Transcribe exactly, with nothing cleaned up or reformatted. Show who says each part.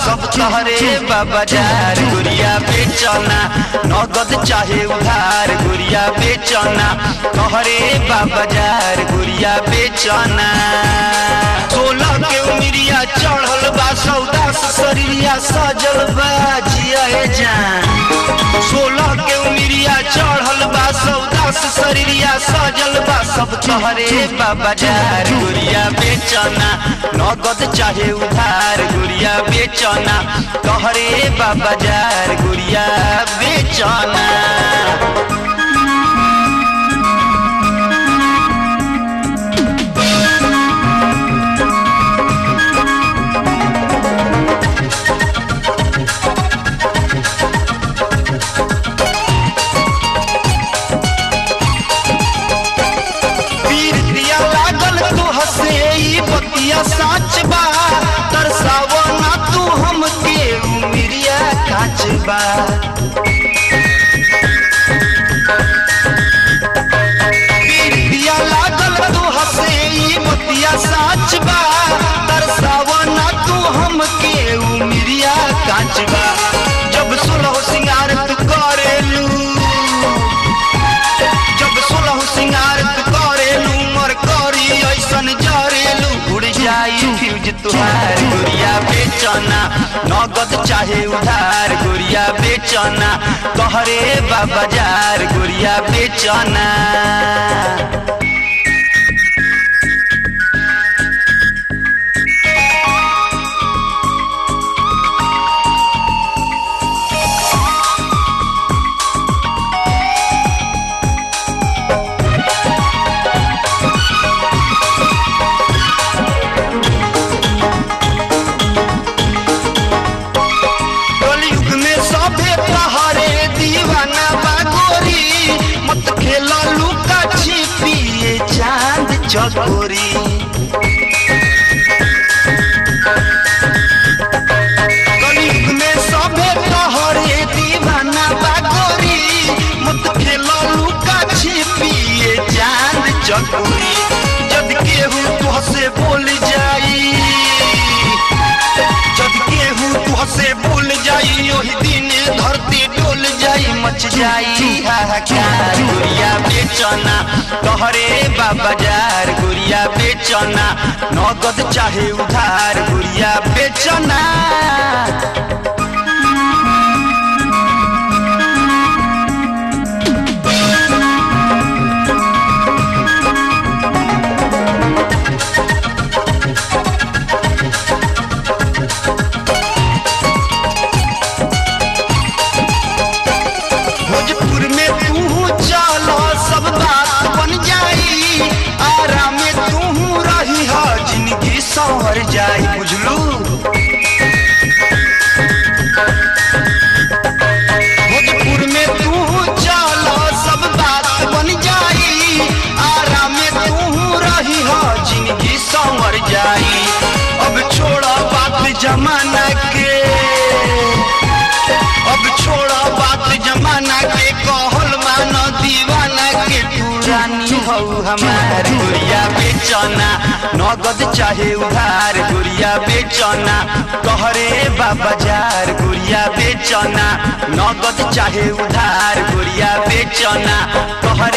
Speaker 1: सब तहरे बाजार गुड़िया बेचना नगद चाहे उधार गुड़िया बेचना तहरे बाजार गुड़िया बेचना सोलह के उमिरिया चढ़ल बा सौदा शरीरिया सजल बा जिया जान सोलह के उमिरिया चढ़ल बा सौदा शरीरिया सजल बा सब तहरे बाजार गुड़िया बेचना नगद चाहे उधार गुड़िया बेचना तहरे बाजार गुड़िया बेचना साच बा तरसावा ना तू हमके उमिरिया काच बा पीरिया लागल तू हसे ई बतिया साच बा तरसावा ना तू हमके उमिरिया काच बा जब सोलह सिंगार तू करेलू जब सोलह सिंगार तू करेलू मर करी ऐसन जरेलू उड़ जाई फ्यूज तुहार गुड़िया बेचना नगद चाहे उधार गुड़िया बेचना तोहरे बाजार गुड़िया बेचना चकोरी कलयुग में सबे तोहरे दीवाना बागोरी मत खेलो लुका छिपिए चांद चकोरी जद केहू तुहसे बोल जाई जद केहू तुहसे बोल जाई ओही दिन धरती डोल जाई मच जाई हाहाकार गुड़िया बेचना तोहरे बाजार गुड़िया बेचना नगद चाहे उधार गुड़िया बेचना संवर जाई बुझलू भोजपुर में तू चलो सब बात बन जाई आराम में तू रही हो जिंदगी संवर जाई अब छोड़ा बात जमाना के अब छोड़ा बात जमाना के कहल मानो दीवाना के तू रानी हो हमार गुड़िया बेचना नगद चाहे उधार गुड़िया बेचना तोहरे बाजार गुड़िया बेचना नगद चाहे उधार गुड़िया बेचना तोहरे